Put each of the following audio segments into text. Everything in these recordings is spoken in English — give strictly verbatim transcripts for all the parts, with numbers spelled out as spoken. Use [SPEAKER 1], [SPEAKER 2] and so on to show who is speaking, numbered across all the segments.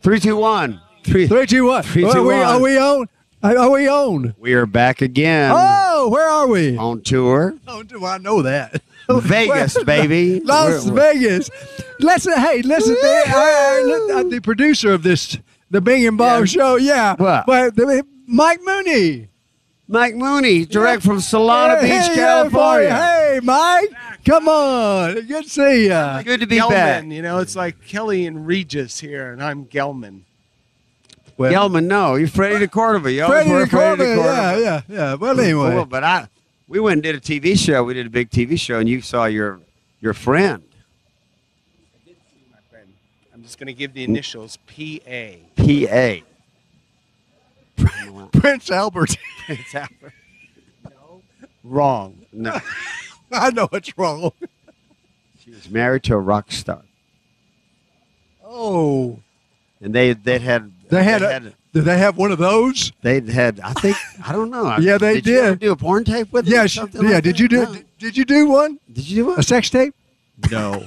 [SPEAKER 1] Three, two, one. Three,
[SPEAKER 2] Three, two, one.
[SPEAKER 1] Three,
[SPEAKER 2] are,
[SPEAKER 1] two,
[SPEAKER 2] we,
[SPEAKER 1] one.
[SPEAKER 2] are we on? Are we on?
[SPEAKER 1] We are back again.
[SPEAKER 2] Oh, where are we?
[SPEAKER 1] On tour.
[SPEAKER 2] Oh, do I know that?
[SPEAKER 1] Vegas, baby.
[SPEAKER 2] Las
[SPEAKER 1] We're- we're-
[SPEAKER 2] Vegas. Listen, hey, listen. The, I, I, the producer of this, the Bing and Bob
[SPEAKER 1] Yeah.
[SPEAKER 2] show, yeah.
[SPEAKER 1] What?
[SPEAKER 2] But the, Mike Mooney.
[SPEAKER 1] Mike Mooney, direct from Solana
[SPEAKER 2] Hey,
[SPEAKER 1] Beach,
[SPEAKER 2] hey,
[SPEAKER 1] California.
[SPEAKER 2] Hey, Mike. Come on. Good to see ya.
[SPEAKER 1] Good to be
[SPEAKER 3] Gelman,
[SPEAKER 1] back.
[SPEAKER 3] you know, it's like Kelly and Regis here, and I'm Gelman.
[SPEAKER 2] Well,
[SPEAKER 1] Gelman, no, you're Freddie de Cordova. You always
[SPEAKER 2] Freddie
[SPEAKER 1] were
[SPEAKER 2] de
[SPEAKER 1] Freddie de
[SPEAKER 2] Cordova,
[SPEAKER 1] Cordova.
[SPEAKER 2] yeah, yeah, yeah. Well, anyway.
[SPEAKER 1] Cool, but I, we went and did a T V show. We did a big T V show, and you saw your your friend,
[SPEAKER 3] I did see my friend. I'm just going to give the initials P A.
[SPEAKER 1] P A.
[SPEAKER 2] Prince Albert.
[SPEAKER 1] It's Albert.
[SPEAKER 3] No, wrong.
[SPEAKER 1] No,
[SPEAKER 2] I know it's wrong.
[SPEAKER 1] she was married to a rock star,
[SPEAKER 2] Oh.
[SPEAKER 1] and they they had
[SPEAKER 2] They had, a, did they have one of those?
[SPEAKER 1] they had I think I don't know.
[SPEAKER 2] Yeah, they
[SPEAKER 1] did. You ever
[SPEAKER 2] did.
[SPEAKER 1] do a porn tape with them
[SPEAKER 2] Yeah,
[SPEAKER 1] or
[SPEAKER 2] she,
[SPEAKER 1] something
[SPEAKER 2] yeah.
[SPEAKER 1] like
[SPEAKER 2] Did
[SPEAKER 1] that?
[SPEAKER 2] you do?
[SPEAKER 1] No.
[SPEAKER 2] Did, did you do one?
[SPEAKER 1] Did you do
[SPEAKER 2] A
[SPEAKER 1] one?
[SPEAKER 2] sex tape?
[SPEAKER 3] No.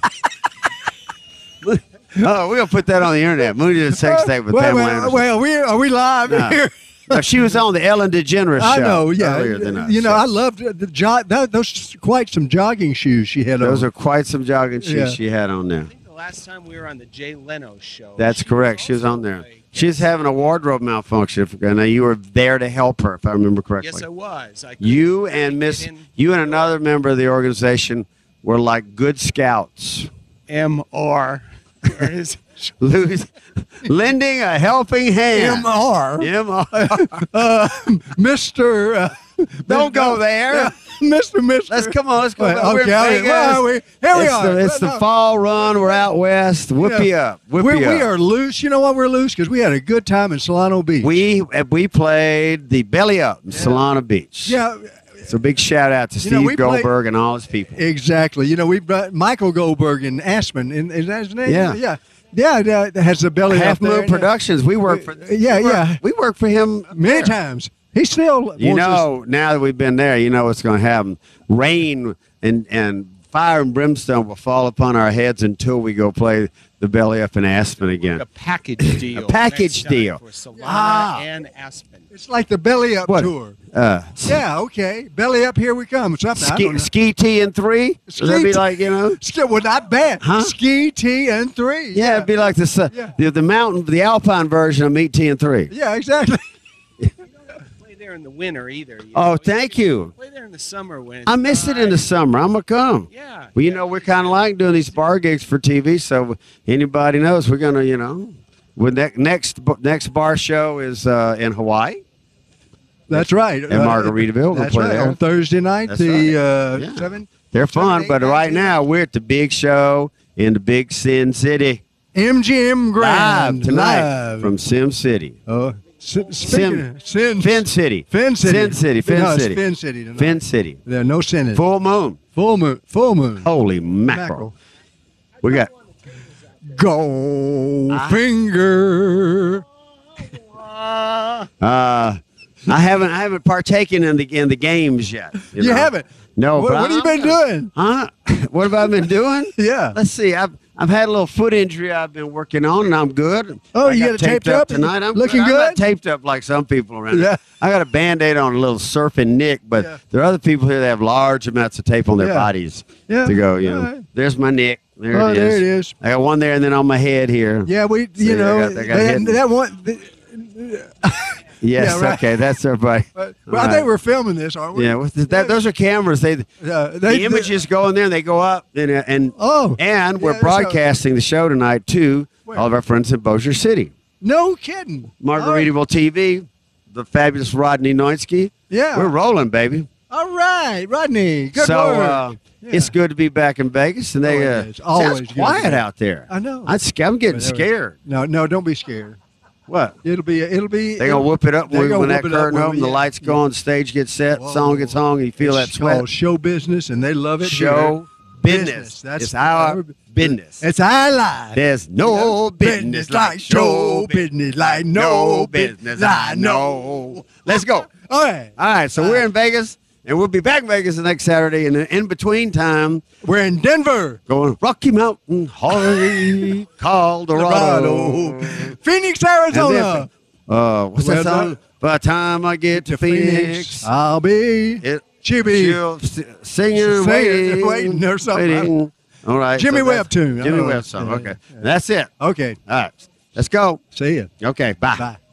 [SPEAKER 1] Oh, we're gonna put that on the internet. Mooney did a sex tape with
[SPEAKER 2] well,
[SPEAKER 1] Pamela
[SPEAKER 2] well,
[SPEAKER 1] Anderson.
[SPEAKER 2] well, we are we live
[SPEAKER 1] No.
[SPEAKER 2] here?
[SPEAKER 1] No, she was on the Ellen DeGeneres show.
[SPEAKER 2] I know. Yeah.
[SPEAKER 1] earlier than us.
[SPEAKER 2] You know, I loved the jog. That, those quite some jogging shoes she had
[SPEAKER 1] Those
[SPEAKER 2] on.
[SPEAKER 1] are quite some jogging shoes
[SPEAKER 2] Yeah.
[SPEAKER 1] she had on there.
[SPEAKER 3] I think the last time we were on the Jay Leno show.
[SPEAKER 1] That's
[SPEAKER 3] she
[SPEAKER 1] correct. She was
[SPEAKER 3] also
[SPEAKER 1] on there.
[SPEAKER 3] a
[SPEAKER 1] She's
[SPEAKER 3] guest.
[SPEAKER 1] having a wardrobe malfunction. Now you were there to help her, if I remember correctly.
[SPEAKER 3] Yes, I was. I couldn't
[SPEAKER 1] You
[SPEAKER 3] really
[SPEAKER 1] and
[SPEAKER 3] get
[SPEAKER 1] Miss,
[SPEAKER 3] in
[SPEAKER 1] you and another member of the organization were like good scouts,
[SPEAKER 3] M R. Where is
[SPEAKER 1] Lose, lending a helping hand.
[SPEAKER 2] M R.
[SPEAKER 1] M R.
[SPEAKER 2] Uh, Mister Uh,
[SPEAKER 1] Don't go there.
[SPEAKER 2] Yeah, Mister Mister
[SPEAKER 1] Let's come on. Let's go.
[SPEAKER 2] Well,
[SPEAKER 1] We're in
[SPEAKER 2] okay, all right,
[SPEAKER 1] Vegas.
[SPEAKER 2] where are we? Here we
[SPEAKER 1] it's
[SPEAKER 2] are.
[SPEAKER 1] The, it's the
[SPEAKER 2] Well, no.
[SPEAKER 1] fall run. We're out west. Whip
[SPEAKER 2] Yeah.
[SPEAKER 1] you up. Whip
[SPEAKER 2] We're,
[SPEAKER 1] you
[SPEAKER 2] we
[SPEAKER 1] up.
[SPEAKER 2] are loose. You know why we're loose? Because we had a good time in Solano Beach.
[SPEAKER 1] We we played the Belly Up in Solana Beach.
[SPEAKER 2] yeah,
[SPEAKER 1] So big shout out to
[SPEAKER 2] You
[SPEAKER 1] Steve
[SPEAKER 2] know, we played-
[SPEAKER 1] Goldberg and all his people.
[SPEAKER 2] exactly. You know, we brought Michael Goldberg in Aspen. In, is that his name?
[SPEAKER 1] Yeah.
[SPEAKER 2] yeah, yeah. That has the belly
[SPEAKER 1] Half
[SPEAKER 2] up there.
[SPEAKER 1] Moon Productions. We work for.
[SPEAKER 2] Yeah,
[SPEAKER 1] we work-
[SPEAKER 2] yeah.
[SPEAKER 1] We work for him
[SPEAKER 2] Many
[SPEAKER 1] there.
[SPEAKER 2] times. He still
[SPEAKER 1] You
[SPEAKER 2] wants us-
[SPEAKER 1] know, now that we've been there, you know what's going to happen. Rain and and fire and brimstone will fall upon our heads until we go play the Belly Up in Aspen again.
[SPEAKER 3] a package deal?
[SPEAKER 1] package
[SPEAKER 3] next time
[SPEAKER 1] deal.
[SPEAKER 3] for Solana
[SPEAKER 1] Ah.
[SPEAKER 3] and Aspen.
[SPEAKER 2] It's like the belly up
[SPEAKER 1] What?
[SPEAKER 2] tour.
[SPEAKER 1] Uh,
[SPEAKER 2] Yeah, okay. Belly up, here we come. Something. I
[SPEAKER 1] ski,
[SPEAKER 2] don't know.
[SPEAKER 1] ski T and three.
[SPEAKER 2] Ski
[SPEAKER 1] Does that be
[SPEAKER 2] T-
[SPEAKER 1] like you know?
[SPEAKER 2] Ski, well, not bad.
[SPEAKER 1] Huh?
[SPEAKER 2] Ski T and three.
[SPEAKER 1] Yeah, it'd be like the su-
[SPEAKER 2] Yeah.
[SPEAKER 1] the, the mountain, the alpine version of Meet T and three.
[SPEAKER 2] Yeah, exactly.
[SPEAKER 3] Play there in the winter either. You
[SPEAKER 1] Oh,
[SPEAKER 3] know?
[SPEAKER 1] thank you.
[SPEAKER 3] Play there in the summer when
[SPEAKER 1] I miss it in the summer. I'm gonna come.
[SPEAKER 3] Yeah.
[SPEAKER 1] Well, you know, we're kind of like doing these bar gigs for T V, so anybody knows we're gonna, you know, with ne- next next bar show is uh, in Hawaii.
[SPEAKER 2] That's right.
[SPEAKER 1] In Margaritaville, we'll
[SPEAKER 2] That's
[SPEAKER 1] play
[SPEAKER 2] right.
[SPEAKER 1] there.
[SPEAKER 2] On Thursday night,
[SPEAKER 1] That's
[SPEAKER 2] the
[SPEAKER 1] right.
[SPEAKER 2] uh,
[SPEAKER 1] Yeah.
[SPEAKER 2] seven
[SPEAKER 1] They're fun,
[SPEAKER 2] eight,
[SPEAKER 1] but
[SPEAKER 2] nine,
[SPEAKER 1] right
[SPEAKER 2] ten.
[SPEAKER 1] now we're at the big show in the big Sin City
[SPEAKER 2] M G M Grand
[SPEAKER 1] live tonight
[SPEAKER 2] live.
[SPEAKER 1] from Sim City,
[SPEAKER 2] Oh, si- speaking
[SPEAKER 1] Sim-
[SPEAKER 2] of Sin,
[SPEAKER 1] Fin City,
[SPEAKER 2] Fin City,
[SPEAKER 1] Sin City, Fin
[SPEAKER 2] no, it's
[SPEAKER 1] City,
[SPEAKER 2] Fin City, tonight.
[SPEAKER 1] Fin City.
[SPEAKER 2] There, no sin in it.
[SPEAKER 1] Full moon.
[SPEAKER 2] Full moon, full moon.
[SPEAKER 1] Holy mackerel!
[SPEAKER 2] Mackerel.
[SPEAKER 1] We got
[SPEAKER 2] Goldfinger.
[SPEAKER 1] Uh, I haven't I haven't partaken in the in the games yet.
[SPEAKER 2] You,
[SPEAKER 1] know?
[SPEAKER 2] haven't?
[SPEAKER 1] No.
[SPEAKER 2] What,
[SPEAKER 1] but
[SPEAKER 2] what have you
[SPEAKER 1] I'm-
[SPEAKER 2] been doing?
[SPEAKER 1] Huh? What have I been doing?
[SPEAKER 2] Yeah.
[SPEAKER 1] Let's see. I've I've had a little foot injury I've been working on, and I'm good.
[SPEAKER 2] Oh,
[SPEAKER 1] I
[SPEAKER 2] you
[SPEAKER 1] got
[SPEAKER 2] got it taped up?
[SPEAKER 1] tonight. I'm
[SPEAKER 2] Looking
[SPEAKER 1] I'm not
[SPEAKER 2] good?
[SPEAKER 1] taped up like some people around.
[SPEAKER 2] Yeah.
[SPEAKER 1] Here. I got a Band-Aid on a little surfing nick, but
[SPEAKER 2] Yeah.
[SPEAKER 1] there are other people here that have large amounts of tape on their
[SPEAKER 2] Yeah.
[SPEAKER 1] bodies
[SPEAKER 2] Yeah.
[SPEAKER 1] to go. You know,
[SPEAKER 2] All right.
[SPEAKER 1] there's my nick. There
[SPEAKER 2] Oh,
[SPEAKER 1] it is.
[SPEAKER 2] there it is.
[SPEAKER 1] I got one there, and then on my head here.
[SPEAKER 2] Yeah, we,
[SPEAKER 1] See,
[SPEAKER 2] you
[SPEAKER 1] I
[SPEAKER 2] know,
[SPEAKER 1] got- I got
[SPEAKER 2] that,
[SPEAKER 1] hidden.
[SPEAKER 2] that one. The,
[SPEAKER 1] Yes.
[SPEAKER 2] Yeah, right.
[SPEAKER 1] Okay. That's everybody.
[SPEAKER 2] but,
[SPEAKER 1] All
[SPEAKER 2] well, I
[SPEAKER 1] right.
[SPEAKER 2] think we're filming this, aren't we?
[SPEAKER 1] Yeah. With the, that, those are cameras. They
[SPEAKER 2] Uh, they,
[SPEAKER 1] the images go in there and they go up and and
[SPEAKER 2] Oh.
[SPEAKER 1] and we're
[SPEAKER 2] Yeah, that's how-
[SPEAKER 1] broadcasting the show tonight to
[SPEAKER 2] Where?
[SPEAKER 1] all of our friends in Bossier City.
[SPEAKER 2] No kidding.
[SPEAKER 1] Margaritaville T V, the fabulous Rodney Noitsky.
[SPEAKER 2] Yeah.
[SPEAKER 1] We're rolling, baby.
[SPEAKER 2] All right, Rodney. Good
[SPEAKER 1] so
[SPEAKER 2] work.
[SPEAKER 1] uh,
[SPEAKER 2] Yeah.
[SPEAKER 1] it's good to be back in Vegas, and they
[SPEAKER 2] Oh,
[SPEAKER 1] uh,
[SPEAKER 2] it is. Always
[SPEAKER 1] sounds
[SPEAKER 2] good to
[SPEAKER 1] quiet
[SPEAKER 2] be.
[SPEAKER 1] out there.
[SPEAKER 2] I know.
[SPEAKER 1] I'm, sc- I'm getting
[SPEAKER 2] But there we-
[SPEAKER 1] scared.
[SPEAKER 2] No, no, don't be scared.
[SPEAKER 1] What?
[SPEAKER 2] It'll be. It'll be.
[SPEAKER 1] They gonna whoop it up
[SPEAKER 2] They're
[SPEAKER 1] when,
[SPEAKER 2] gonna
[SPEAKER 1] when that
[SPEAKER 2] whoop it up
[SPEAKER 1] curtain
[SPEAKER 2] when we-
[SPEAKER 1] opens, the
[SPEAKER 2] yeah,
[SPEAKER 1] lights go
[SPEAKER 2] yeah.
[SPEAKER 1] on, stage gets set,
[SPEAKER 2] Whoa.
[SPEAKER 1] song gets on, you feel that
[SPEAKER 2] It's
[SPEAKER 1] sweat.
[SPEAKER 2] called show business, and they love it.
[SPEAKER 1] Show business.
[SPEAKER 2] Business. That's
[SPEAKER 1] it's our
[SPEAKER 2] our-
[SPEAKER 1] business.
[SPEAKER 2] It's our life.
[SPEAKER 1] There's no business like show
[SPEAKER 2] business, like no
[SPEAKER 1] no business I know. Let's go.
[SPEAKER 2] All right.
[SPEAKER 1] All right, so we're in Vegas. And we'll be back in Vegas the next Saturday. And in between time,
[SPEAKER 2] we're in Denver.
[SPEAKER 1] Going Rocky Mountain High, Colorado.
[SPEAKER 2] Phoenix, Arizona.
[SPEAKER 1] Then, uh, what's
[SPEAKER 2] Well
[SPEAKER 1] that song?
[SPEAKER 2] done.
[SPEAKER 1] By the time I get to,
[SPEAKER 2] To
[SPEAKER 1] Phoenix,
[SPEAKER 2] Phoenix, I'll be
[SPEAKER 1] it,
[SPEAKER 2] Chibi.
[SPEAKER 1] she'll s- singing,
[SPEAKER 2] Singing,
[SPEAKER 1] waiting,
[SPEAKER 2] waiting or something.
[SPEAKER 1] waiting. All right.
[SPEAKER 2] Jimmy
[SPEAKER 1] so
[SPEAKER 2] Webb
[SPEAKER 1] that's-
[SPEAKER 2] tune.
[SPEAKER 1] Jimmy
[SPEAKER 2] Oh,
[SPEAKER 1] Webb song.
[SPEAKER 2] yeah,
[SPEAKER 1] Okay.
[SPEAKER 2] yeah.
[SPEAKER 1] That's it.
[SPEAKER 2] Okay.
[SPEAKER 1] All right. Let's go.
[SPEAKER 2] See you.
[SPEAKER 1] Okay. Bye.
[SPEAKER 2] Bye.